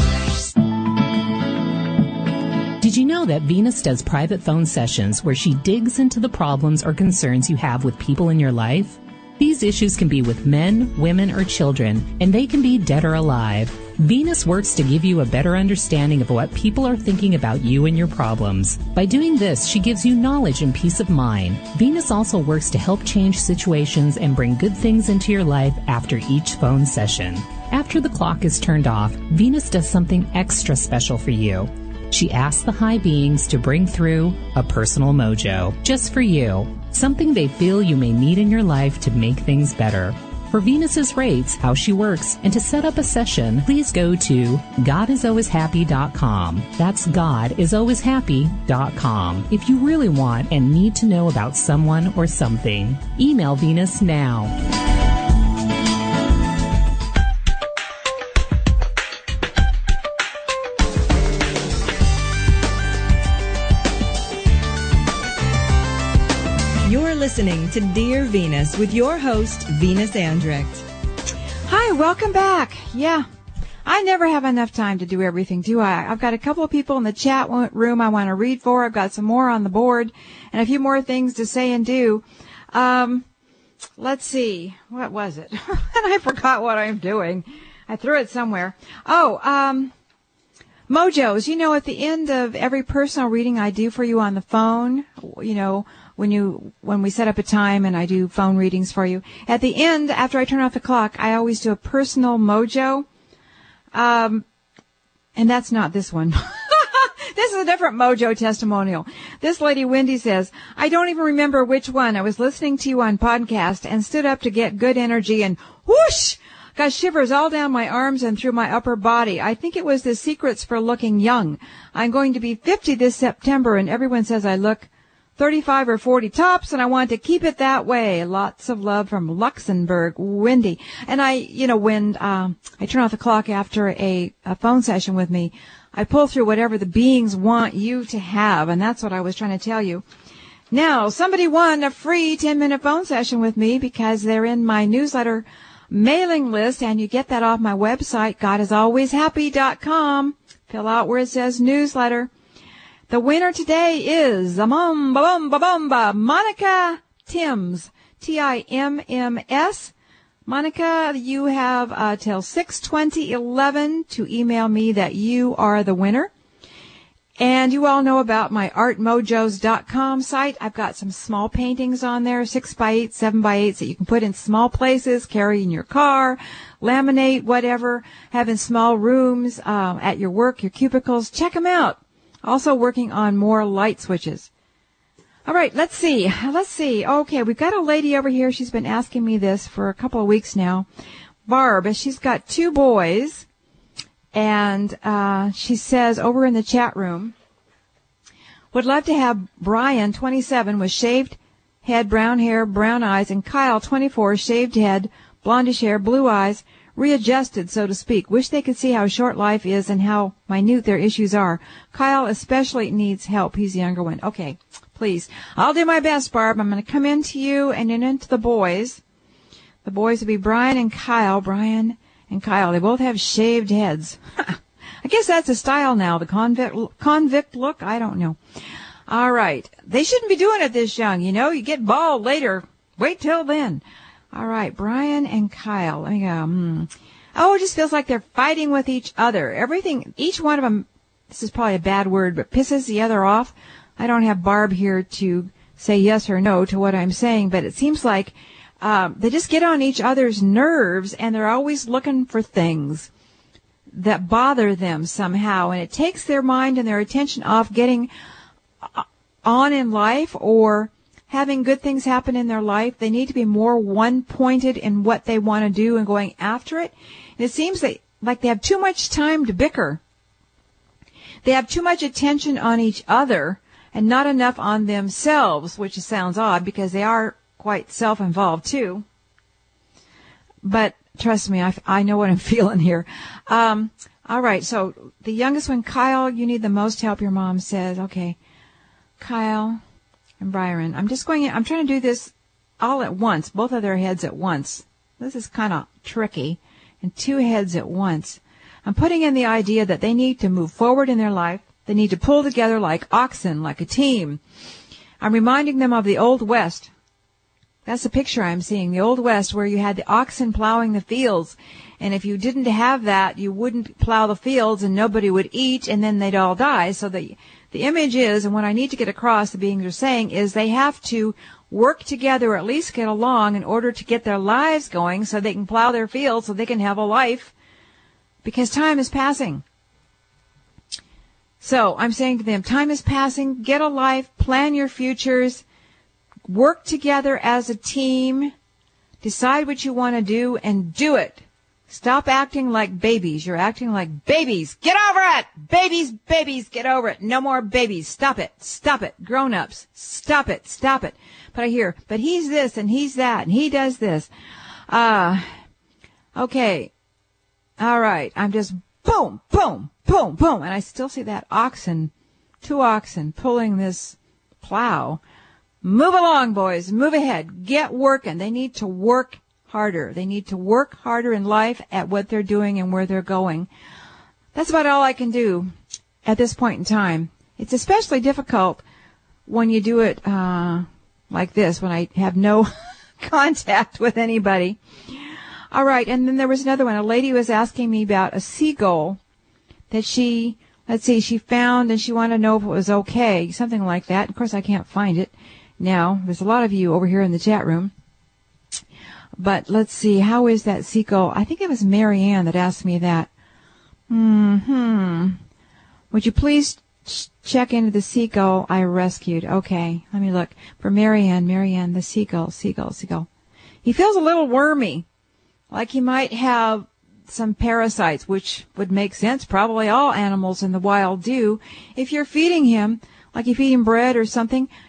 Did you know that Venus does private phone sessions where she digs into the problems or concerns you have with people in your life? These issues can be with men, women, or children, and they can be dead or alive. Venus works to give you a better understanding of what people are thinking about you and your problems. By doing this, she gives you knowledge and peace of mind. Venus also works to help change situations and bring good things into your life after each phone session. After the clock is turned off, Venus does something extra special for you. She asks the high beings to bring through a personal mojo, just for you, something they feel you may need in your life to make things better. For Venus's rates, how she works, and to set up a session, please go to god is always happy dot com. That's god is always happy dot com. If you really want and need to know about someone or something, email Venus now. You're listening to Dear Venus with your host, Venus Andract. Hi, welcome back. Yeah, I never have enough time to do everything, do I? I've got a couple of people in the chat room I want to read for. I've got some more on the board and a few more things to say and do. Um, let's see. What was it? And I forgot what I'm doing. I threw it somewhere. Oh, um, mojos. You know, at the end of every personal reading I do for you on the phone, you know, when you, when we set up a time and I do phone readings for you, at the end, after I turn off the clock, I always do a personal mojo. Um, and that's not this one. This is a different mojo testimonial. This lady, Wendy, says, I don't even remember which one. I was listening to you on podcast and stood up to get good energy and whoosh! Got shivers all down my arms and through my upper body. I think it was the secrets for looking young. I'm going to be fifty this September and everyone says I look thirty-five or forty tops, and I want to keep it that way. Lots of love from Luxembourg, Wendy. And I, you know, when um, I turn off the clock after a, a phone session with me, I pull through whatever the beings want you to have, and that's what I was trying to tell you. Now, somebody won a free ten-minute phone session with me because they're in my newsletter mailing list, and you get that off my website, God is always happy dot com. Fill out where it says newsletter. The winner today is um, ba-bum, ba-bum, ba, Monica Timms, T I M M S. Monica, you have uh, till six twenty eleven to email me that you are the winner. And you all know about my art mojos dot com site. I've got some small paintings on there, six by eight, seven by eights that you can put in small places, carry in your car, laminate, whatever, have in small rooms, um, at your work, your cubicles. Check them out. Also working on more light switches. All right, let's see. Let's see. Okay, we've got a lady over here. She's been asking me this for a couple of weeks now. Barb, she's got two boys. And uh she says over in the chat room, would love to have Brian, twenty-seven, with shaved head, brown hair, brown eyes, and Kyle, twenty-four, shaved head, blondish hair, blue eyes, readjusted, so to speak. Wish they could see how short life is and how minute their issues are. Kyle especially needs help. He's the younger one. Okay, please. I'll do my best, Barb. I'm going to come into you and then into the boys. The boys will be Brian and Kyle. Brian and Kyle. They both have shaved heads. I guess that's a style now, the convict, convict look. I don't know. All right. They shouldn't be doing it this young. You know, you get bald later. Wait till then. All right, Brian and Kyle. Let me go. Hmm. Oh, it just feels like they're fighting with each other. Everything, each one of them, this is probably a bad word, but pisses the other off. I don't have Barb here to say yes or no to what I'm saying, but it seems like um, they just get on each other's nerves, and they're always looking for things that bother them somehow, and it takes their mind and their attention off getting on in life or having good things happen in their life. They need to be more one-pointed in what they want to do and going after it. And it seems that, like they have too much time to bicker. They have too much attention on each other and not enough on themselves, which sounds odd because they are quite self-involved too. But trust me, I, I know what I'm feeling here. Um, all right, so the youngest one, Kyle, you need the most help, your mom says. Okay, Kyle and Byron. I'm just going, I'm trying to do this all at once, both of their heads at once. This is kind of tricky, and two heads at once. I'm putting in the idea that they need to move forward in their life. They need to pull together like oxen, like a team. I'm reminding them of the Old West. That's the picture I'm seeing, the Old West, where you had the oxen plowing the fields. And if you didn't have that, you wouldn't plow the fields and nobody would eat, and then they'd all die. So the The image is, and what I need to get across, the beings are saying, is they have to work together, or at least get along, in order to get their lives going so they can plow their fields, so they can have a life, because time is passing. So I'm saying to them, time is passing, get a life, plan your futures, work together as a team, decide what you want to do, and do it. Stop acting like babies. You're acting like babies. Get over it! Babies, babies, get over it. No more babies. Stop it. Stop it. Grown-ups. Stop it. Stop it. But I hear, but he's this and he's that and he does this. Uh, okay. All right. I'm just boom, boom, boom, boom. And I still see that oxen, two oxen pulling this plow. Move along, boys. Move ahead. Get working. They need to work harder. They need to work harder in life at what they're doing and where they're going. That's about all I can do at this point in time. It's especially difficult when you do it uh like this, when I have no contact with anybody. All right, and then there was another one. A lady was asking me about a seagull that she, let's see, she found, and she wanted to know if it was okay, something like that. Of course, I can't find it now. There's a lot of you over here in the chat room. But let's see, how is that seagull? I think it was Mary Ann that asked me that. Hmm. Would you please ch- check into the seagull I rescued? Okay, let me look. For Mary Ann, Mary Ann, the seagull, seagull, seagull. He feels a little wormy, like he might have some parasites, which would make sense. Probably all animals in the wild do. If you're feeding him, like you feed him bread or something,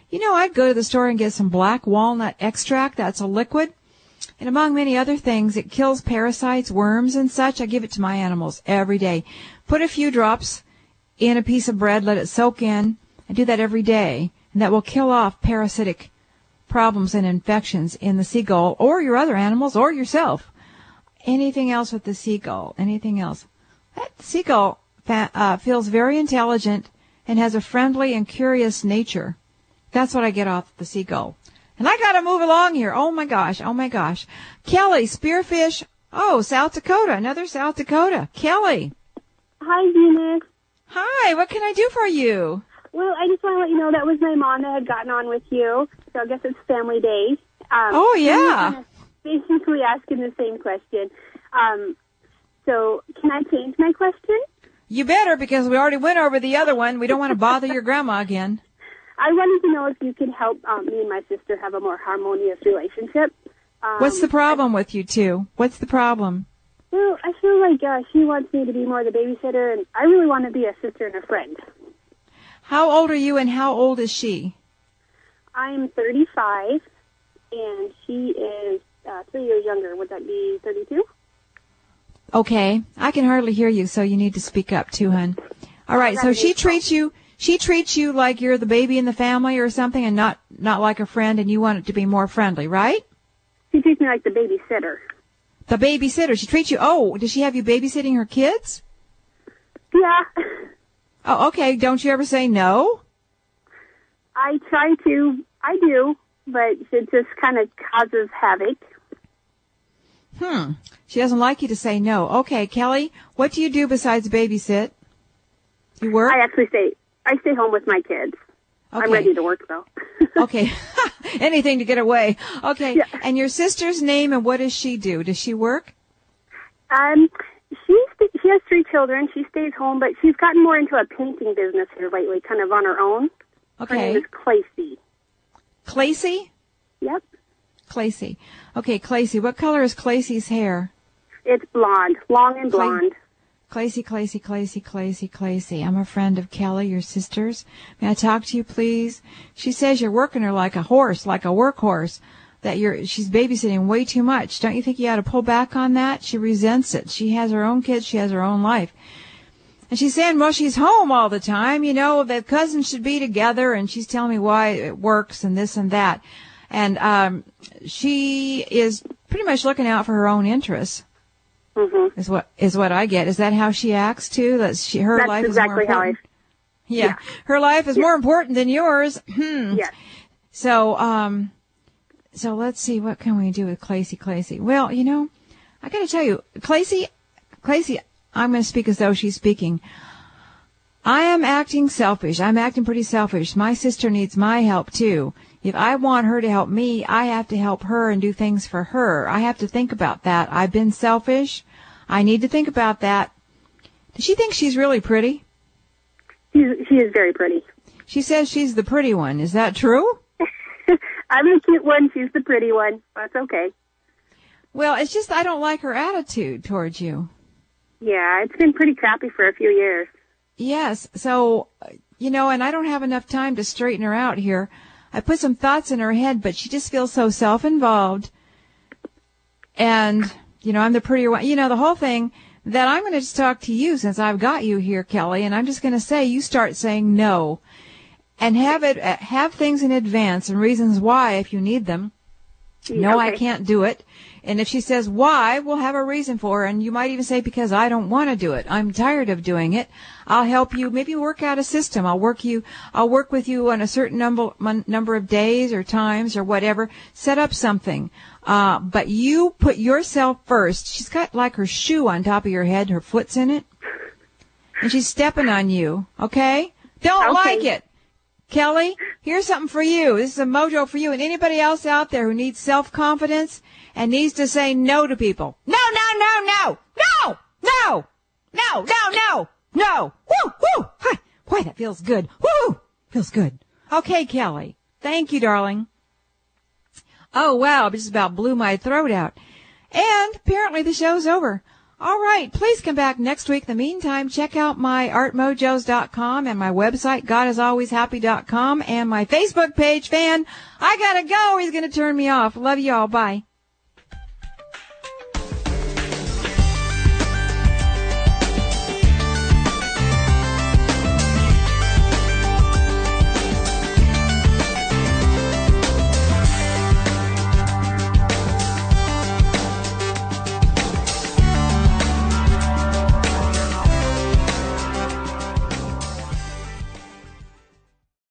You know, I'd go to the store and get some black walnut extract. That's a liquid. And among many other things, it kills parasites, worms, and such. I give it to my animals every day. Put a few drops in a piece of bread, let it soak in. I do that every day, and that will kill off parasitic problems and infections in the seagull or your other animals or yourself. Anything else with the seagull? Anything else? That seagull fa- uh, feels very intelligent and has a friendly and curious nature. That's what I get off the seagull. And I got to move along here. Oh, my gosh. Oh, my gosh. Kelly, Spearfish. Oh, South Dakota. Another South Dakota. Kelly. Hi, Venus. Hi. What can I do for you? Well, I just want to let you know that was my mom that had gotten on with you. So I guess it's family day. Um, oh, yeah. Basically asking the same question. Um, so can I change my question? You better, because we already went over the other one. We don't want to bother your grandma again. I wanted to know if you could help um, me and my sister have a more harmonious relationship. Um, What's the problem I, with you two? What's the problem? Well, I feel like uh, she wants me to be more the babysitter, and I really want to be a sister and a friend. How old are you, and how old is she? I'm thirty-five, and she is uh, three years younger. Would that be thirty-two? Okay. I can hardly hear you, so you need to speak up too, hon. All right, so she treats you... She treats you like you're the baby in the family or something, and not, not like a friend, and you want it to be more friendly, right? She treats me like the babysitter. The babysitter. She treats you, oh, does she have you babysitting her kids? Yeah. Oh, okay. Don't you ever say no? I try to. I do, but it just kind of causes havoc. Hmm. She doesn't like you to say no. Okay, Kelly, what do you do besides babysit? You work? I actually stay... I stay home with my kids. Okay. I'm ready to work, though. Okay. Anything to get away. Okay. Yeah. And your sister's name, and what does she do? Does she work? Um, she she has three children. She stays home, but she's gotten more into a painting business here lately, kind of on her own. Okay. Her name is Clacy. Clacy? Yep. Clacy. Okay, Clacy. What color is Clacy's hair? It's blonde, long and blonde. Clacy, Clacy, Clacy, Clacy, Clacy. I'm a friend of Kelly, your sister's. May I talk to you, please? She says you're working her like a horse, like a workhorse, that you're, she's babysitting way too much. Don't you think you ought to pull back on that? She resents it. She has her own kids. She has her own life. And she's saying, well, she's home all the time. You know, the cousins should be together. And she's telling me why it works and this and that. And um she is pretty much looking out for her own interests. Mm-hmm. Is what is what I get. Is that how she acts too? That she her That's life exactly is more important. How I, yeah. yeah, her life is yeah. more important than yours. Hmm. Yeah. So um, so let's see, what can we do with Clacy? Clacy. Well, you know, I got to tell you, Clacy, Clacy. I'm going to speak as though she's speaking. I am acting selfish. I'm acting pretty selfish. My sister needs my help too. If I want her to help me, I have to help her and do things for her. I have to think about that. I've been selfish. I need to think about that. Does she think she's really pretty? She's, she is very pretty. She says she's the pretty one. Is that true? I'm the cute one. She's the pretty one. That's okay. Well, it's just I don't like her attitude towards you. Yeah, it's been pretty crappy for a few years. Yes. So, you know, and I don't have enough time to straighten her out here. I put some thoughts in her head, but she just feels so self-involved. And, you know, I'm the prettier one. You know, the whole thing that I'm going to just talk to you since I've got you here, Kelly, and I'm just going to say you start saying no. And have it, have things in advance and reasons why if you need them. No, okay. I can't do it. And if she says why, we'll have a reason for her. And you might even say, because I don't want to do it. I'm tired of doing it. I'll help you. Maybe work out a system. I'll work you, I'll work with you on a certain number, number of days or times or whatever. Set up something. Uh, but you put yourself first. She's got like her shoe on top of your head. Her foot's in it. And she's stepping on you. Okay? Don't okay. like it. Kelly, here's something for you. This is a mojo for you and anybody else out there who needs self-confidence and needs to say no to people. No, no, no, no, no, no, no, no, no, no. Woo, woo. Hi. Boy, that feels good. Woo, feels good. Okay, Kelly. Thank you, darling. Oh, wow, it just about blew my throat out. And apparently the show's over. All right. Please come back next week. In the meantime, check out my art mojos dot com and my website, god is always happy dot com, and my Facebook page. Fan, I gotta go. He's gonna turn me off. Love you all. Bye.